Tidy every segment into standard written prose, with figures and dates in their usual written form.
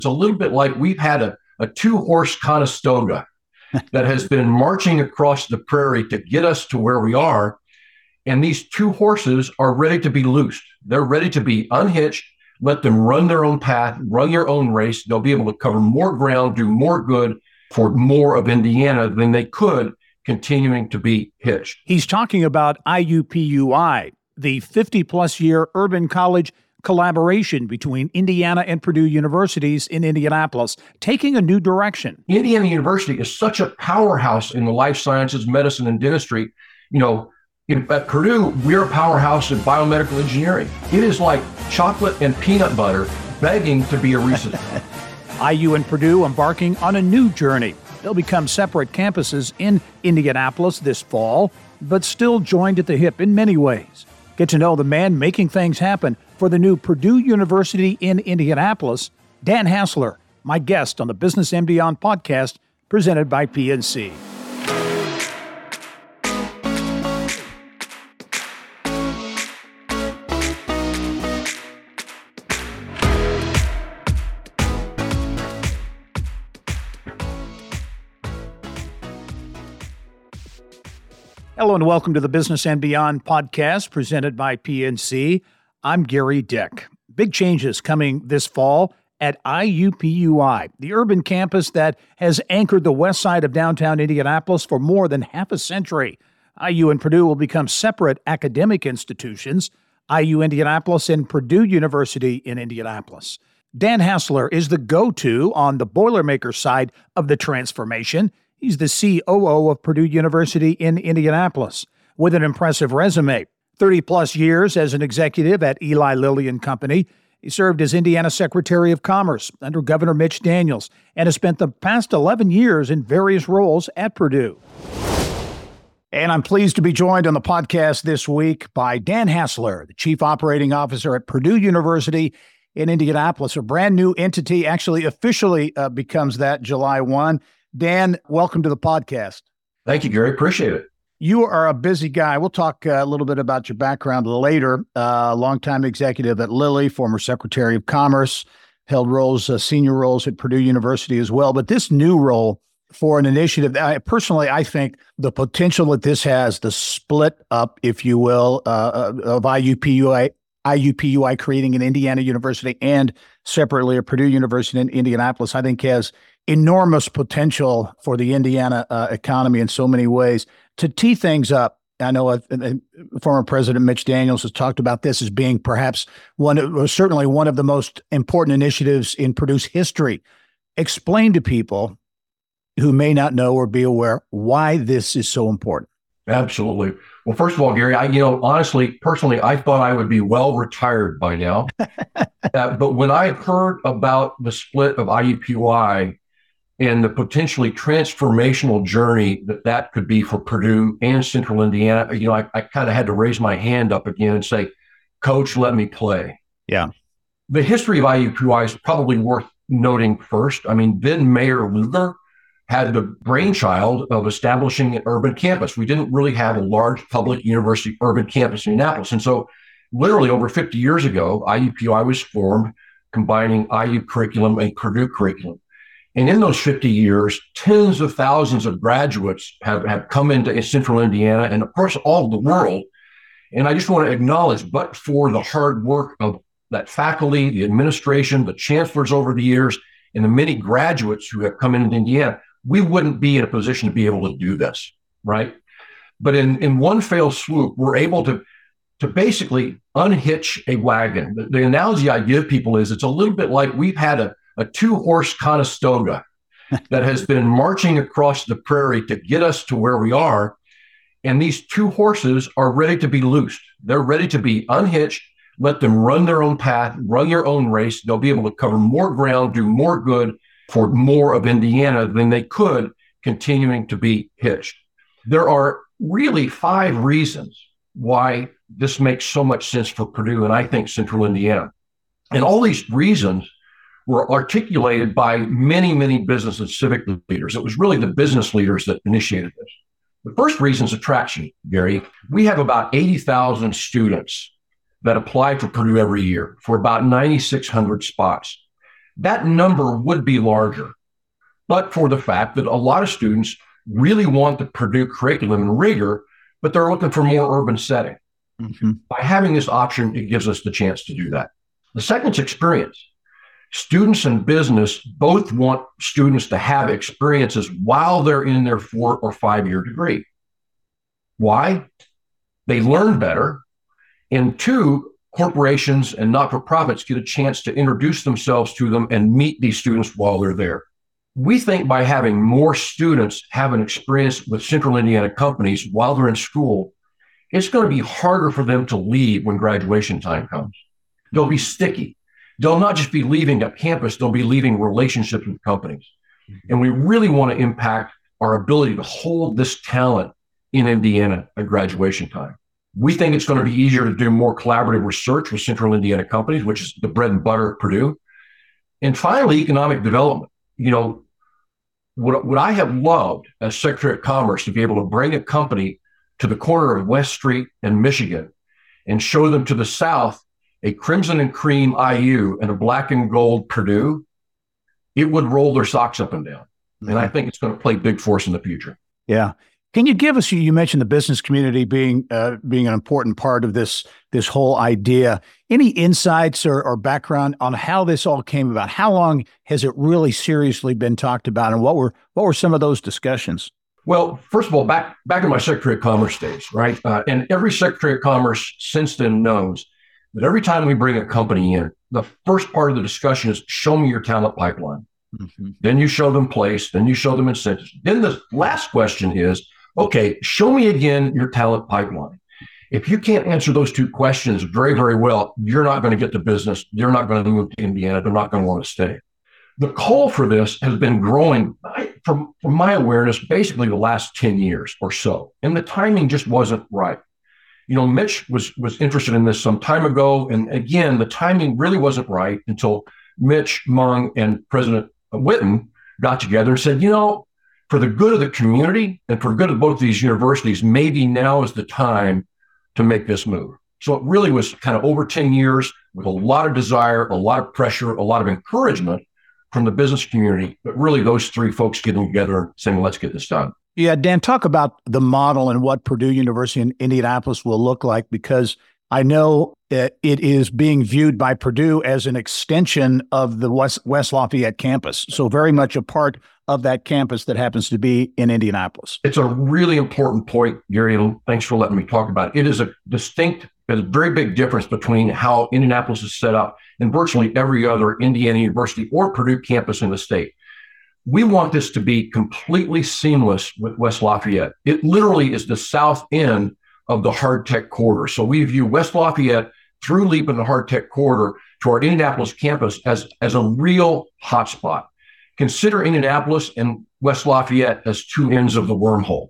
It's a little bit like we've had a two-horse Conestoga that has been marching across the prairie to get us to where we are. And these two horses are ready to be loosed. They're ready to be unhitched, let them run their own path, run their own race. They'll be able to cover more ground, do more good for more of Indiana than they could continuing to be hitched. He's talking about IUPUI, the 50-plus year urban college collaboration between Indiana and Purdue universities in Indianapolis, taking a new direction. Indiana University is such a powerhouse in the life sciences, medicine, and dentistry. At Purdue, we're a powerhouse in biomedical engineering. It is like chocolate and peanut butter begging to be a Reese's. IU and Purdue embarking on a new journey. They'll become separate campuses in Indianapolis this fall, but still joined at the hip in many ways. Get to know the man making things happen for the new Purdue University in Indianapolis, Dan Hassler, my guest on the Business and Beyond podcast presented by PNC. Hello and welcome to the Business and Beyond podcast presented by PNC. I'm Gary Dick. Big changes coming this fall at IUPUI, the urban campus that has anchored the west side of downtown Indianapolis for more than half a century. IU and Purdue will become separate academic institutions, IU Indianapolis and Purdue University in Indianapolis. Dan Hassler is the go-to on the Boilermaker side of the transformation. He's the COO of Purdue University in Indianapolis with an impressive resume. 30-plus years as an executive at Eli Lilly and Company. He served as Indiana Secretary of Commerce under Governor Mitch Daniels and has spent the past 11 years in various roles at Purdue. And I'm pleased to be joined on the podcast this week by Dan Hassler, the Chief Operating Officer at Purdue University in Indianapolis, a brand new entity, actually officially becomes that July 1. Dan, welcome to the podcast. Thank you, Gary. Appreciate it. You are a busy guy. We'll talk a little bit about your background later. Longtime executive at Lilly, former Secretary of Commerce, held senior roles at Purdue University as well. But this new role for an initiative, I think the potential that this has, the split up, if you will, of IUPUI creating an Indiana University and separately a Purdue University in Indianapolis, I think has enormous potential for the Indiana economy in so many ways. To tee things up, I know former President Mitch Daniels has talked about this as being perhaps certainly one of the most important initiatives in Purdue's history. Explain to people who may not know or be aware why this is so important. Absolutely. Well, first of all, Gary, honestly, personally, I thought I would be well retired by now. But when I heard about the split of IUPUI and the potentially transformational journey that could be for Purdue and Central Indiana, I kind of had to raise my hand up again and say, Coach, let me play. Yeah. The history of IUPUI is probably worth noting first. Then Mayor Lugar had the brainchild of establishing an urban campus. We didn't really have a large public university urban campus in Indianapolis. And so literally over 50 years ago, IUPUI was formed, combining IU curriculum and Purdue curriculum. And in those 50 years, tens of thousands of graduates have come into Central Indiana and, of course, all of the world. And I just want to acknowledge, but for the hard work of that faculty, the administration, the chancellors over the years, and the many graduates who have come into Indiana, we wouldn't be in a position to be able to do this, right? But in one fell swoop, we're able to basically unhitch a wagon. The analogy I give people is it's a little bit like we've had a two-horse Conestoga that has been marching across the prairie to get us to where we are. And these two horses are ready to be loosed. They're ready to be unhitched, let them run their own path, run their own race. They'll be able to cover more ground, do more good for more of Indiana than they could continuing to be hitched. There are really 5 reasons why this makes so much sense for Purdue and I think Central Indiana. And all these reasons were articulated by many, many business and civic leaders. It was really the business leaders that initiated this. The first reason is attraction, Gary. We have about 80,000 students that apply for Purdue every year for about 9,600 spots. that number would be larger, but for the fact that a lot of students really want the Purdue curriculum and rigor, but they're looking for more urban setting. Mm-hmm. By having this option, it gives us the chance to do that. The second is experience. Students and business both want students to have experiences while they're in their 4 or 5 year degree. Why? They learn better. And 2, corporations and not-for-profits get a chance to introduce themselves to them and meet these students while they're there. We think by having more students have an experience with Central Indiana companies while they're in school, it's going to be harder for them to leave when graduation time comes. They'll be sticky. They'll not just be leaving a campus, they'll be leaving relationships with companies. And we really want to impact our ability to hold this talent in Indiana at graduation time. We think it's going to be easier to do more collaborative research with Central Indiana companies, which is the bread and butter at Purdue. And finally, economic development. What I have loved as Secretary of Commerce to be able to bring a company to the corner of West Street and Michigan and show them to the south a crimson and cream IU and a black and gold Purdue, it would roll their socks up and down. And I think it's going to play big for us in the future. Yeah. Can you give us, you mentioned the business community being an important part of this whole idea. Any insights or background on how this all came about? How long has it really seriously been talked about? And what were some of those discussions? Well, first of all, back in my Secretary of Commerce days, right? And every Secretary of Commerce since then knows that every time we bring a company in, the first part of the discussion is show me your talent pipeline. Mm-hmm. Then you show them place, then you show them incentives. Then the last question is, okay, show me again your talent pipeline. If you can't answer those 2 questions very, very well, you're not going to get the business. You're not going to move to Indiana. They're not going to want to stay. The call for this has been growing from my awareness, basically the last 10 years or so. And the timing just wasn't right. Mitch was interested in this some time ago. And again, the timing really wasn't right until Mitch, Mung, and President Whitten got together and said, for the good of the community and for the good of both these universities, maybe now is the time to make this move. So it really was kind of over 10 years with a lot of desire, a lot of pressure, a lot of encouragement from the business community, but really those 3 folks getting together and saying, let's get this done. Yeah, Dan, talk about the model and what Purdue University in Indianapolis will look like, because I know it is being viewed by Purdue as an extension of the West Lafayette campus. So very much a part of that campus that happens to be in Indianapolis. It's a really important point, Gary, and thanks for letting me talk about it. It is a very big difference between how Indianapolis is set up and virtually every other Indiana University or Purdue campus in the state. We want this to be completely seamless with West Lafayette. It literally is the south end of the hard tech corridor. So we view West Lafayette through LEAP and the hard tech corridor to our Indianapolis campus as a real hotspot. Consider Indianapolis and West Lafayette as 2 ends of the wormhole.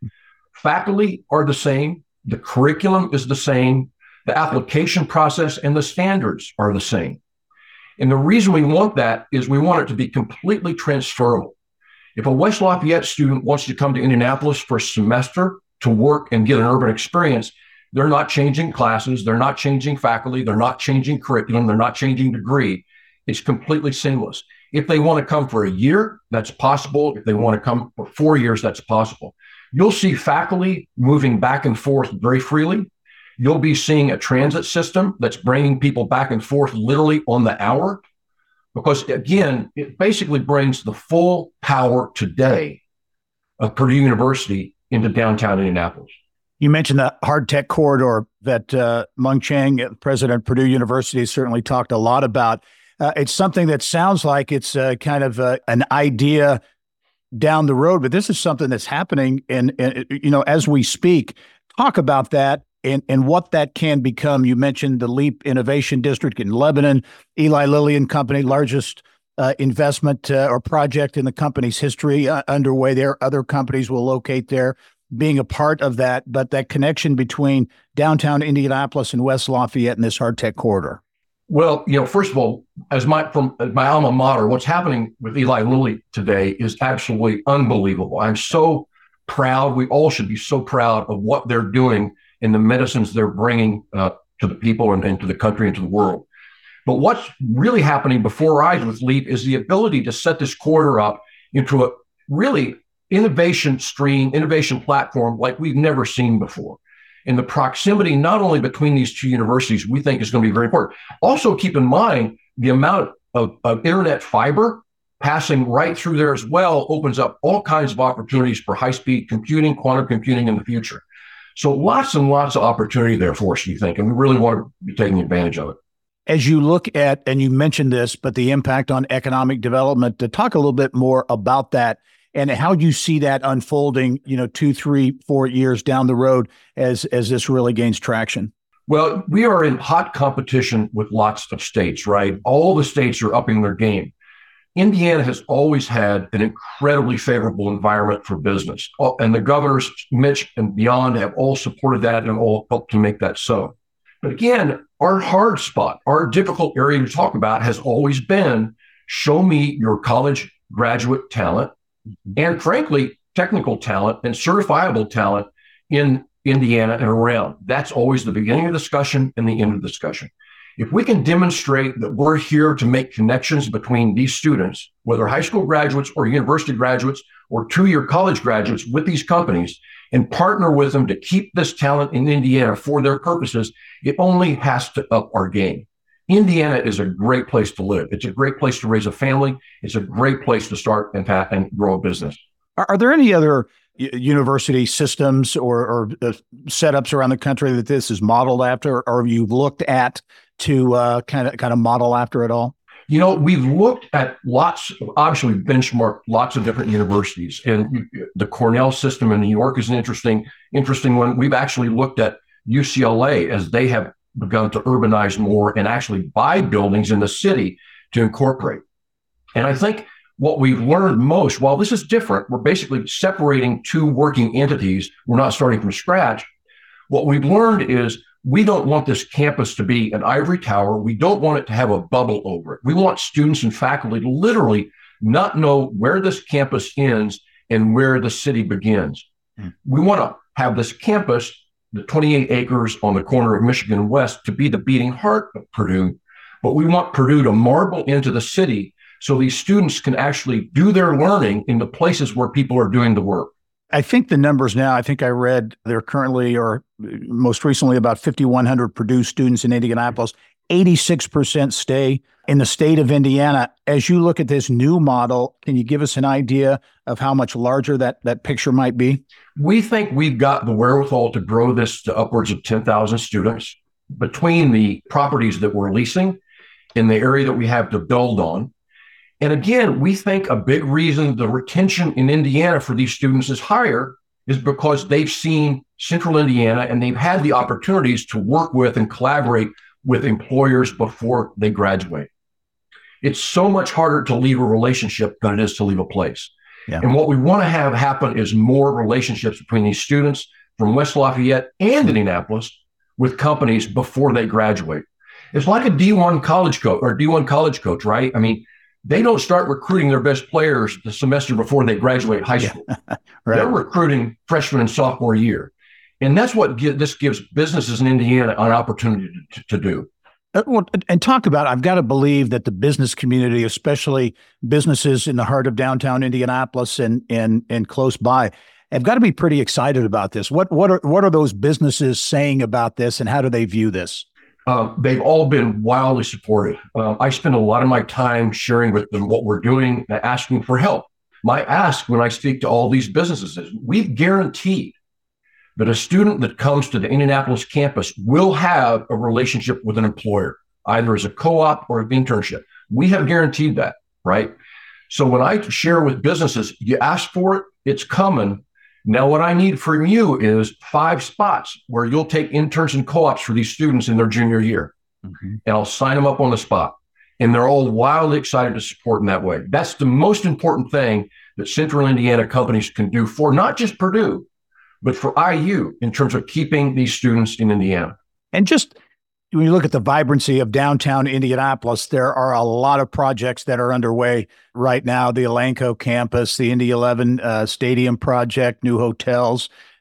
Faculty are the same. The curriculum is the same. The application process and the standards are the same. And the reason we want that is we want it to be completely transferable. If a West Lafayette student wants to come to Indianapolis for a semester to work and get an urban experience, they're not changing classes, they're not changing faculty, they're not changing curriculum, they're not changing degree. It's completely seamless. If they want to come for a year, that's possible. If they want to come for 4 years, that's possible. You'll see faculty moving back and forth very freely. You'll be seeing a transit system that's bringing people back and forth literally on the hour, because again, it basically brings the full power today of Purdue University into downtown Indianapolis. You mentioned the hard tech corridor that Mung Chiang, president of Purdue University, certainly talked a lot about. It's something that sounds like it's kind of an idea down the road, but this is something that's happening and as we speak. Talk about that and what that can become. You mentioned the LEAP Innovation District in Lebanon, Eli Lilly and Company, largest investment or project in the company's history underway there. Other companies will locate there, being a part of that, but that connection between downtown Indianapolis and West Lafayette and this hard tech corridor. Well, first of all, from my alma mater, what's happening with Eli Lilly today is absolutely unbelievable. I'm so proud. We all should be so proud of what they're doing and the medicines they're bringing to the people and to the country and to the world. But what's really happening before our eyes with LEAP is the ability to set this corridor up into a really innovation stream, innovation platform like we've never seen before. And the proximity, not only between these two universities, we think is going to be very important. Also, keep in mind the amount of internet fiber passing right through there as well opens up all kinds of opportunities for high-speed computing, quantum computing in the future. So lots and lots of opportunity there for us, we think, and we really want to be taking advantage of it. As you look at, and you mentioned this, but the impact on economic development, to talk a little bit more about that and how you see that unfolding, 2, 3, 4 years down the road as this really gains traction. Well, we are in hot competition with lots of states, right? All the states are upping their game. Indiana has always had an incredibly favorable environment for business. And the governors, Mitch and beyond, have all supported that and all helped to make that so. But again, our hard spot, our difficult area to talk about has always been show me your college graduate talent and, frankly, technical talent and certifiable talent in Indiana and around. That's always the beginning of the discussion and the end of the discussion. If we can demonstrate that we're here to make connections between these students, whether high school graduates or university graduates or two-year college graduates with these companies, and partner with them to keep this talent in Indiana for their purposes, it only has to up our game. Indiana is a great place to live. It's a great place to raise a family. It's a great place to start and grow a business. Are there any other university systems or setups around the country that this is modeled after, or have you looked at to kind of model after it all? We've looked at obviously we've benchmarked lots of different universities, and the Cornell system in New York is an interesting one. We've actually looked at UCLA as they have begun to urbanize more and actually buy buildings in the city to incorporate. And I think what we've learned most, while this is different, we're basically separating two working entities. We're not starting from scratch. What we've learned is we don't want this campus to be an ivory tower. We don't want it to have a bubble over it. We want students and faculty to literally not know where this campus ends and where the city begins. We want to have this campus, the 28 acres on the corner of Michigan and West, to be the beating heart of Purdue. But we want Purdue to marble into the city so these students can actually do their learning in the places where people are doing the work. I think the numbers now, I think I read there currently, or most recently, about 5,100 Purdue students in Indianapolis. 86% stay in the state of Indiana. As you look at this new model, can you give us an idea of how much larger that picture might be? We think we've got the wherewithal to grow this to upwards of 10,000 students between the properties that we're leasing in the area that we have to build on. And again, we think a big reason the retention in Indiana for these students is higher is because they've seen Central Indiana and they've had the opportunities to work with and collaborate with employers before they graduate. It's so much harder to leave a relationship than it is to leave a place. Yeah. And what we want to have happen is more relationships between these students from West Lafayette and Indianapolis with companies before they graduate. It's like a D1 college coach, right? I mean, they don't start recruiting their best players the semester before they graduate high school. Right. They're recruiting freshman and sophomore year. And that's what this gives businesses in Indiana an opportunity to do. And talk about, I've got to believe that the business community, especially businesses in the heart of downtown Indianapolis and close by, have got to be pretty excited about this. What are those businesses saying about this, and how do they view this? They've all been wildly supportive. I spend a lot of my time sharing with them what we're doing and asking for help. My ask when I speak to all these businesses is, we've guaranteed that a student that comes to the Indianapolis campus will have a relationship with an employer, either as a co-op or an internship. We have guaranteed that, right? So when I share with businesses, you ask for it, it's coming. Now, what I need from you is 5 spots where you'll take interns and co-ops for these students in their junior year. Mm-hmm. And I'll sign them up on the spot. And they're all wildly excited to support in that way. That's the most important thing that Central Indiana companies can do for not just Purdue, but for IU in terms of keeping these students in Indiana. And just when you look at the vibrancy of downtown Indianapolis, there are a lot of projects that are underway right now. The Elanco campus, the Indy 11 Stadium project, new hotels,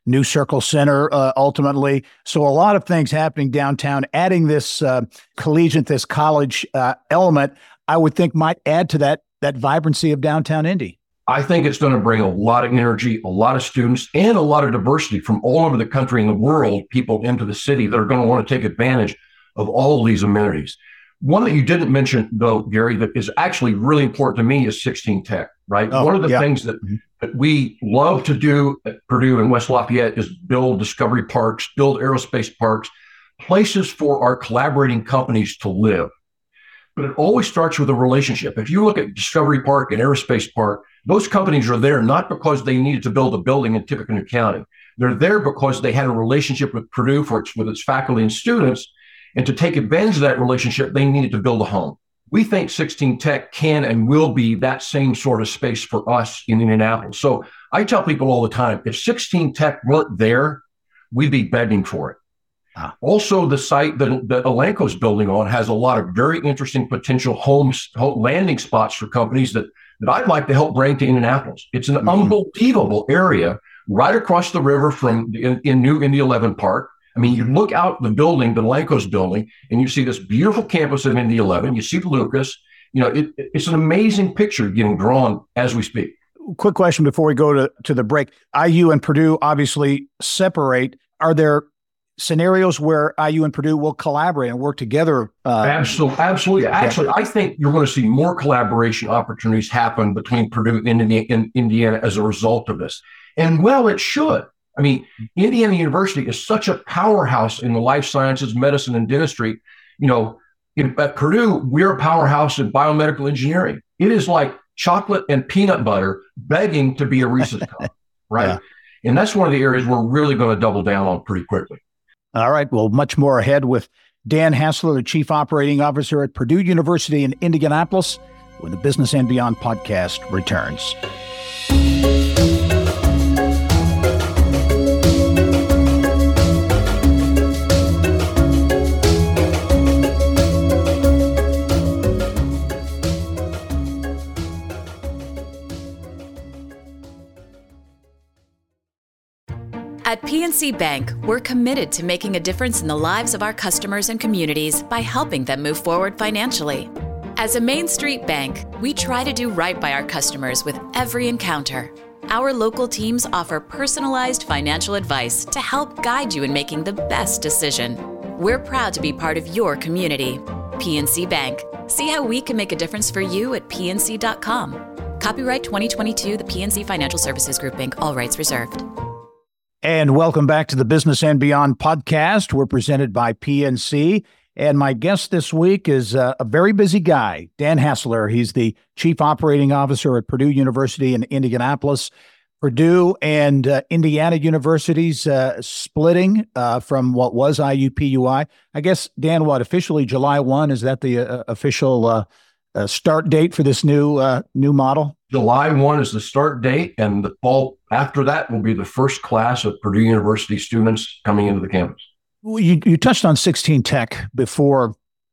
New Circle Center, ultimately. So a lot of things happening downtown. Adding this collegiate, this college element, I would think might add to that vibrancy of downtown Indy. I think it's going to bring a lot of energy, a lot of students, and a lot of diversity from all over the country and the world, people into the city that are going to want to take advantage of all of these amenities. One that you didn't mention, though, Gary, that is actually really important to me is 16 Tech, right? One of the things that we love to do at Purdue and West Lafayette is build discovery parks, build aerospace parks, places for our collaborating companies to live. But it always starts with a relationship. If you look at Discovery Park and Aerospace Park, those companies are there not because they needed to build a building in Tippecanoe County. They're there because they had a relationship with Purdue with its faculty and students. And to take advantage of that relationship, they needed to build a home. We think 16 Tech can and will be that same sort of space for us in Indianapolis. So I tell people all the time, if 16 Tech weren't there, we'd be begging for it. Also, the site that Elanco's building on has a lot of very interesting potential landing spots for companies that I'd like to help bring to Indianapolis. It's an unbelievable area right across the river from in New Indy 11 Park. I mean, you look out the building, the Elanco's building, and you see this beautiful campus of Indy 11. You see Lucas. You know, it's an amazing picture getting drawn as we speak. Quick question before we go to the break. IU and Purdue obviously separate. Are there scenarios where IU and Purdue will collaborate and work together? Absolutely. Actually, I think you're going to see more collaboration opportunities happen between Purdue and Indiana as a result of this. And well, it should. I mean, Indiana University is such a powerhouse in the life sciences, medicine, and dentistry. You know, at Purdue, we're a powerhouse in biomedical engineering. It is like chocolate and peanut butter begging to be a Reese's cup, right? Yeah. And that's one of the areas we're really going to double down on pretty quickly. All right. Well, much more ahead with Dan Hassler, the Chief Operating Officer at Purdue University in Indianapolis, when the Business and Beyond podcast returns. At PNC Bank, we're committed to making a difference in the lives of our customers and communities by helping them move forward financially. As a Main Street bank, we try to do right by our customers with every encounter. Our local teams offer personalized financial advice to help guide you in making the best decision. We're proud to be part of your community. PNC Bank. See how we can make a difference for you at pnc.com. Copyright 2022, the PNC Financial Services Group, Inc., all rights reserved. And welcome back to the Business and Beyond podcast. We're presented by PNC. And my guest this week is a very busy guy, Dan Hassler. He's the Chief Operating Officer at Purdue University in Indianapolis. Purdue and Indiana universities splitting from what was IUPUI. I guess, Dan, officially July 1? Is that the official start date for this new model? July 1 is the start date, and the fall after that will be the first class of Purdue University students coming into the campus. Well, you touched on 16 Tech before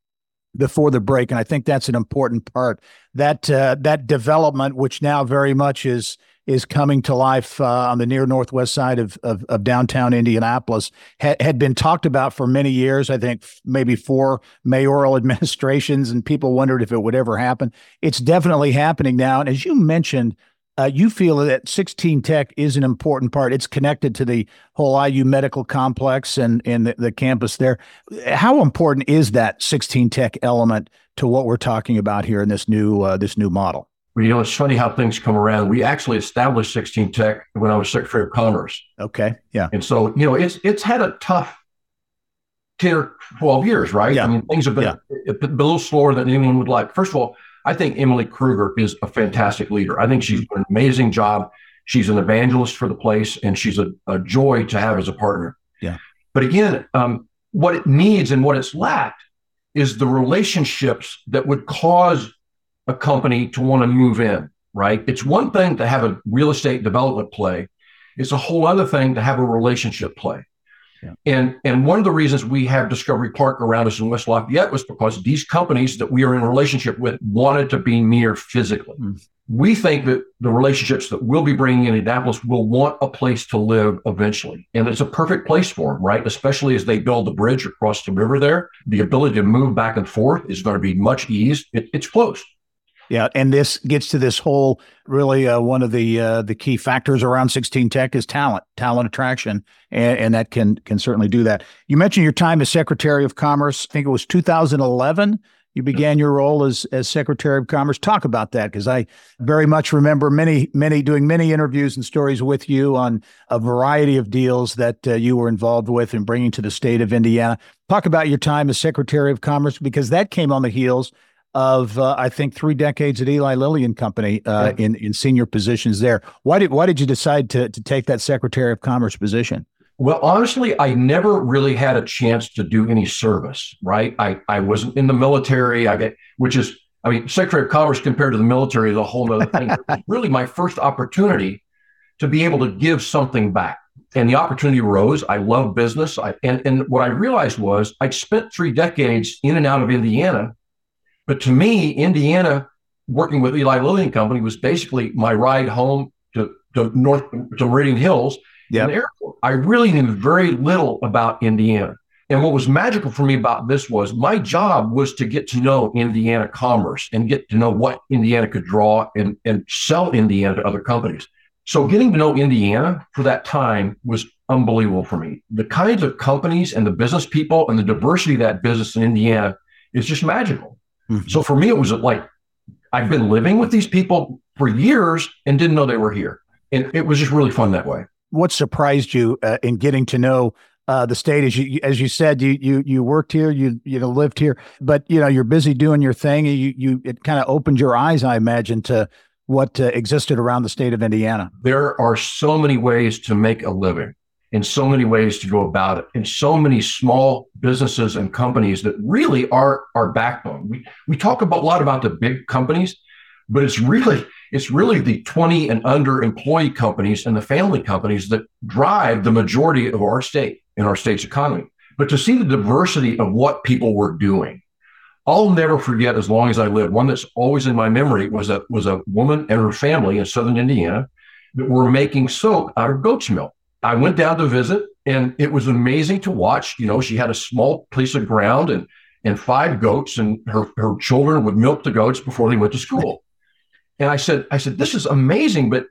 the break, and I think that's an important part. That development, which now very much is coming to life on the near northwest side of downtown Indianapolis, had been talked about for many years. I think maybe 4 mayoral administrations, and people wondered if it would ever happen. It's definitely happening now. And as you mentioned, you feel that 16 Tech is an important part. It's connected to the whole IU medical complex and the campus there. How important is that 16 Tech element to what we're talking about here in this new model? Well, you know, it's funny how things come around. We actually established 16 Tech when I was Secretary of Commerce. Okay, yeah. And so, you know, it's had a tough 10 or 12 years, right? Yeah. I mean, things have been a little slower than anyone would like. First of all, I think Emily Kruger is a fantastic leader. I think she's done an amazing job. She's an evangelist for the place, and she's a joy to have as a partner. Yeah. But again, what it needs and what it's lacked is the relationships that would cause a company to want to move in, right? It's one thing to have a real estate development play. It's a whole other thing to have a relationship play. And one of the reasons we have Discovery Park around us in West Lafayette was because these companies that we are in a relationship with wanted to be near physically. We think that the relationships that we'll be bringing in Indianapolis will want a place to live eventually. And it's a perfect place for them, right? Especially as they build the bridge across the river there. The ability to move back and forth is going to be much eased. It's close. Yeah, and this gets to this whole really one of the key factors around 16 Tech is talent attraction, and that can certainly do that. You mentioned your time as Secretary of Commerce. I think it was 2011. You began your role as Secretary of Commerce. Talk about that, because I very much remember doing many interviews and stories with you on a variety of deals that you were involved with in bringing to the state of Indiana. Talk about your time as Secretary of Commerce, because that came on the heels of I think 3 decades at Eli Lilly and Company in senior positions there. Why did you decide to take that Secretary of Commerce position? Well, honestly, I never really had a chance to do any service, right? I wasn't in the military, Secretary of Commerce compared to the military is a whole other thing. It was really my first opportunity to be able to give something back. And the opportunity arose. I love business. And what I realized was I'd spent 3 decades in and out of Indiana. But to me, Indiana, working with Eli Lilly and Company, was basically my ride home to Meridian Hills. Yep. The airport. I really knew very little about Indiana. And what was magical for me about this was my job was to get to know Indiana commerce and get to know what Indiana could draw and sell Indiana to other companies. So getting to know Indiana for that time was unbelievable for me. The kinds of companies and the business people and the diversity of that business in Indiana is just magical. Mm-hmm. So for me, it was like I've been living with these people for years and didn't know they were here. And it was just really fun that way. What surprised you in getting to know the state? As you said, you worked here, you lived here, but you're busy doing your thing. It kind of opened your eyes, I imagine, to what existed around the state of Indiana. There are so many ways to make a living, and so many ways to go about it, and so many small businesses and companies that really are our backbone. We talk a lot about the big companies, but it's really the 20 and under employee companies and the family companies that drive the majority of our state and our state's economy. But to see the diversity of what people were doing, I'll never forget as long as I live. One that's always in my memory was a woman and her family in southern Indiana that were making soap out of goat's milk. I went down to visit, and it was amazing to watch. She had a small piece of ground and 5 goats, and her children would milk the goats before they went to school. And I said, this is amazing, but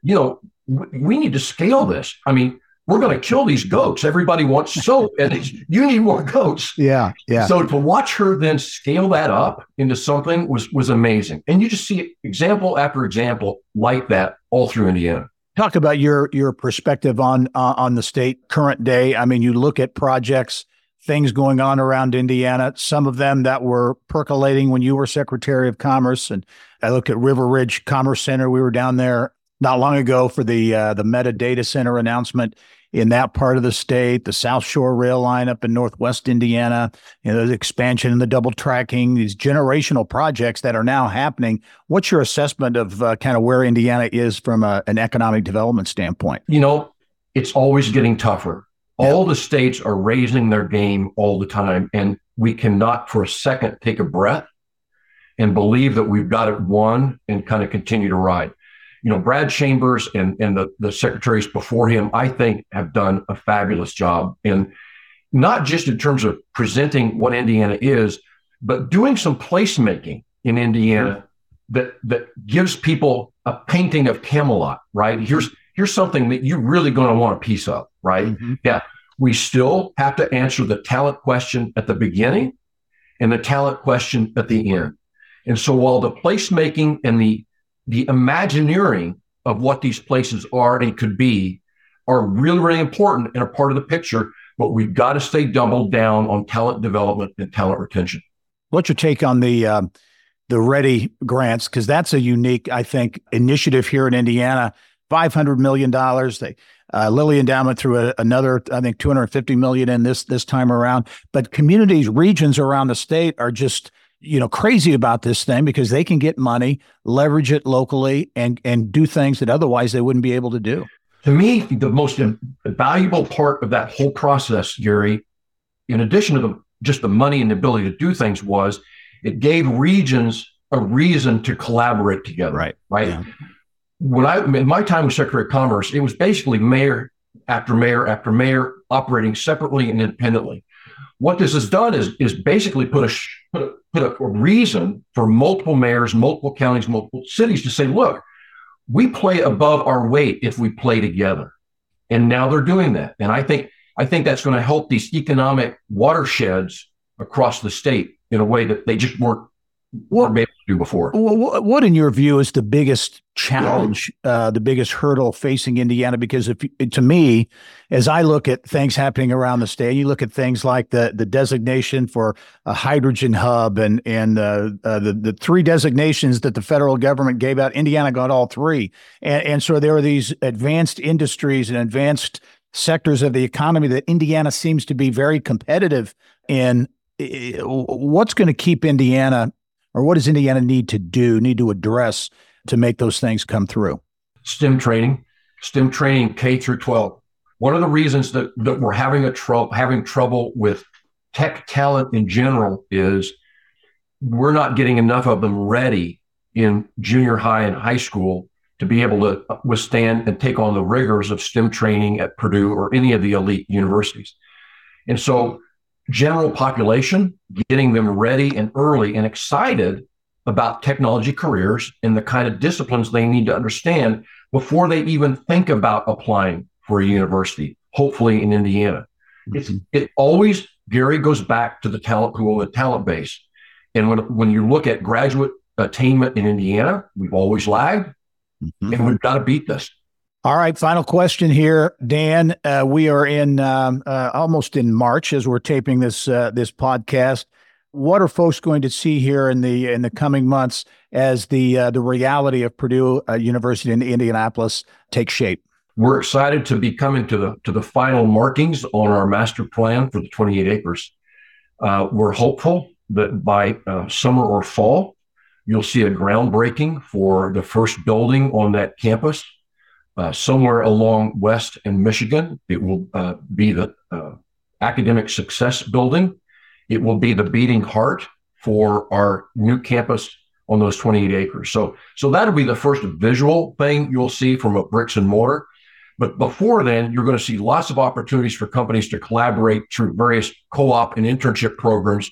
we need to scale this. I mean, we're going to kill these goats. Everybody wants soap, and you need more goats. Yeah. So to watch her then scale that up into something was amazing. And you just see example after example like that all through Indiana. Talk about your perspective on the state current day. I mean, you look at projects, things going on around Indiana, some of them that were percolating when you were Secretary of Commerce. And I look at River Ridge Commerce Center. We were down there not long ago for the Meta data center announcement in that part of the state, the South Shore rail line up in Northwest Indiana, the expansion and the double tracking, these generational projects that are now happening. What's your assessment of kind of where Indiana is from an economic development standpoint? It's always getting tougher. All the states are raising their game all the time, and we cannot for a second take a breath and believe that we've got it won and kind of continue to ride. Brad Chambers and the secretaries before him, I think, have done a fabulous job. And not just in terms of presenting what Indiana is, but doing some placemaking in Indiana that gives people a painting of Camelot, right? Here's something that you're really going to want a piece of, right? Mm-hmm. Yeah. We still have to answer the talent question at the beginning and the talent question at the end. And so while the placemaking and the imagineering of what these places are and could be are really, really important and a part of the picture, but we've got to stay doubled down on talent development and talent retention. What's your take on the READY grants? Because that's a unique, I think, initiative here in Indiana. $500 million. Lilly Endowment threw another, I think, $250 million in this time around. But communities, regions around the state are just crazy about this thing because they can get money, leverage it locally, and do things that otherwise they wouldn't be able to do. To me, the most valuable part of that whole process, Gary, in addition to just the money and the ability to do things, was it gave regions a reason to collaborate together. Right. Yeah. In my time with Secretary of Commerce, it was basically mayor after mayor after mayor operating separately and independently. What this has done is basically put a reason for multiple mayors, multiple counties, multiple cities to say, look, we play above our weight if we play together. And now they're doing that. And I think that's going to help these economic watersheds across the state in a way that they just weren't able to do before. What, in your view, is the biggest challenge, the biggest hurdle facing Indiana? Because to me, as I look at things happening around the state, you look at things like the designation for a hydrogen hub and the three designations that the federal government gave out, Indiana got all three. And so there are these advanced industries and advanced sectors of the economy that Indiana seems to be very competitive in. What's going to keep Indiana, or what does Indiana need to address to make those things come through? STEM training K through 12. One of the reasons that we're having trouble with tech talent in general is we're not getting enough of them ready in junior high and high school to be able to withstand and take on the rigors of STEM training at Purdue or any of the elite universities. And so general population, getting them ready and early and excited about technology careers and the kind of disciplines they need to understand before they even think about applying for a university, hopefully in Indiana. Mm-hmm. It always, Gary, goes back to the talent pool and talent base. And when you look at graduate attainment in Indiana, we've always lagged, and we've got to beat this. All right, final question here, Dan. We are in almost in March as we're taping this podcast. What are folks going to see here in the coming months as the reality of Purdue University in Indianapolis takes shape? We're excited to be coming to the final markings on our master plan for the 28 acres. We're hopeful that by summer or fall, you'll see a groundbreaking for the first building on that campus. Somewhere along West and Michigan. It will be the Academic Success Building. It will be the beating heart for our new campus on those 28 acres. So that'll be the first visual thing you'll see from a bricks and mortar. But before then, you're going to see lots of opportunities for companies to collaborate through various co-op and internship programs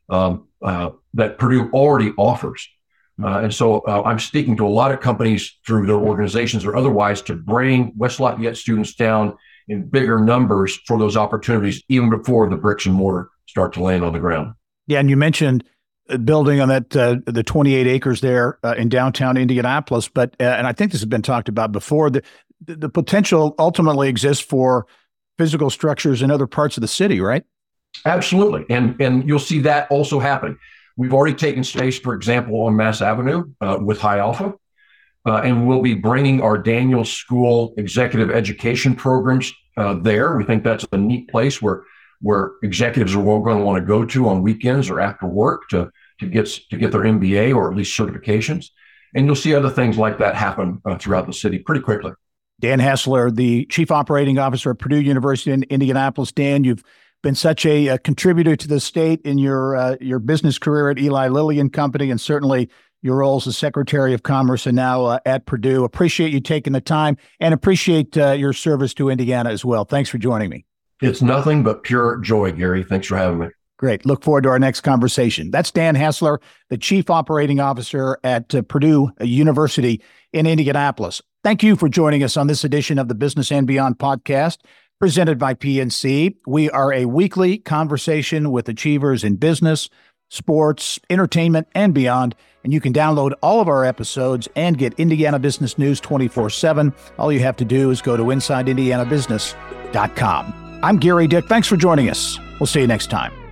that Purdue already offers. And so I'm speaking to a lot of companies through their organizations or otherwise to bring West Lafayette students down in bigger numbers for those opportunities, even before the bricks and mortar start to land on the ground. Yeah, and you mentioned building on that, the 28 acres there in downtown Indianapolis, but and I think this has been talked about before, the potential ultimately exists for physical structures in other parts of the city, right? Absolutely, and you'll see that also happening. We've already taken space, for example, on Mass Avenue with High Alpha, and we'll be bringing our Daniels School executive education programs there. We think that's a neat place where executives are going to want to go to on weekends or after work to get their MBA or at least certifications. And you'll see other things like that happen throughout the city pretty quickly. Dan Hassler, the Chief Operating Officer at Purdue University in Indianapolis. Dan, you've been such a contributor to the state in your business career at Eli Lilly and Company, and certainly your role as the Secretary of Commerce and now at Purdue. Appreciate you taking the time and appreciate your service to Indiana as well. Thanks for joining me. It's nothing but pure joy, Gary. Thanks for having me. Great. Look forward to our next conversation. That's Dan Hassler, the Chief Operating Officer at Purdue University in Indianapolis. Thank you for joining us on this edition of the Business and Beyond podcast, presented by PNC. We are a weekly conversation with achievers in business, sports, entertainment, and beyond. And you can download all of our episodes and get Indiana business news 24/7. All you have to do is go to InsideIndianaBusiness.com. I'm Gary Dick. Thanks for joining us. We'll see you next time.